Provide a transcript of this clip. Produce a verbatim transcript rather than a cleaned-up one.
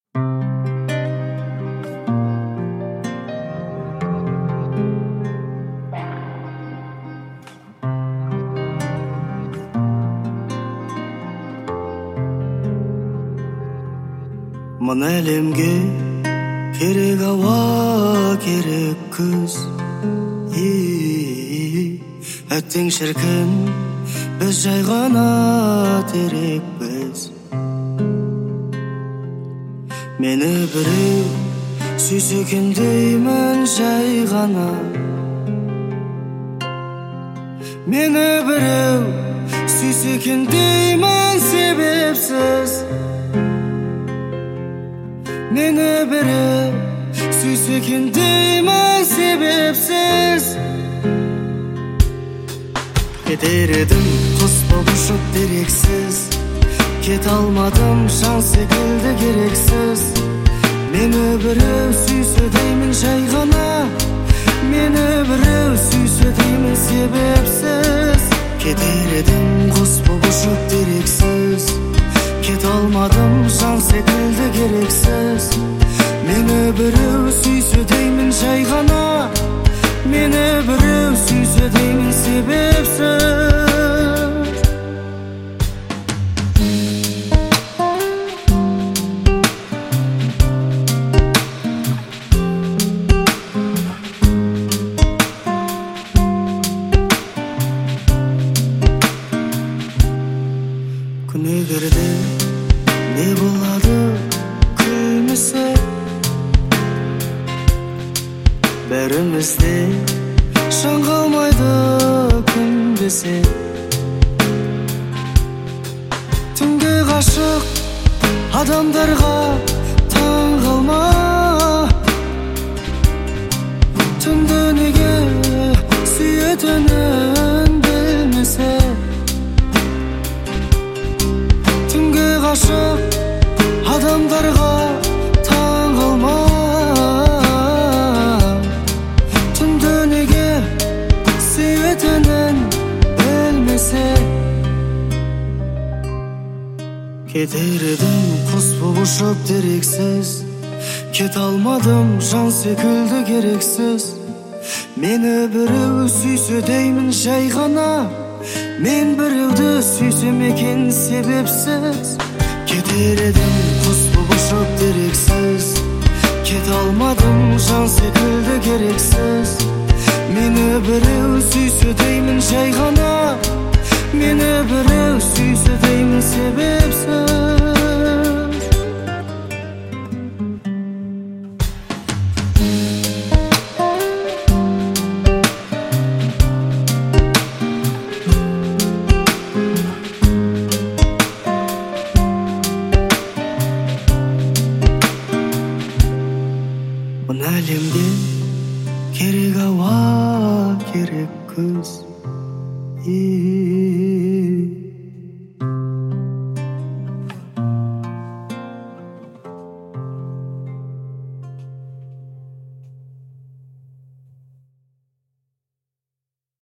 Мына әлемге керек ауа, керек күз. Әттең шіркін, біз жай ғана терекпіз. Мені біреу сүйсе екен деймін жай ғана. Мені біреу сүйсе екен деймін себепсіз. Мені біреу сүйсе екен деймін себепсіз. Кетер едім құс боп ұшып дерексіз. Кете алмадым жан секілді керексіз. Мені біреу сүйсе деймін жай ғана. Мені біреу сүйсе деймін себепсіз. Кетер едім құс боп ұшып дерексіз. Кете алмадым жан секілді керексіз. Мені біреу сүйсе деймін жай ғана. Мені біреу сүйсе деймін себепсіз. Күнегерде не болады күлмесе, бәрімізде шаң қалмайды күн десе. Түнге ғашық адамдарға таң қалма. Түнді неге сүйетінін білмесе. Түнге ғашық адамдарға таң қалма. Түнді неге сүйетінін білмесе. Кетер едім құс боп ұшып дерексіз. Кете алмадым жан секілді керексіз. Мені біреу сүйсе деймін жай ғана. Мен біреуді сүйсем екен себепсіз. Кетер едім құс боп ұшып дерексіз. Кете алмадым жан секілді керексіз. Мені біреу сүйсе деймін жай ғана. Мені біреу сүйсе деймін себепсіз. Мына әлемге керек ауа, керек күз.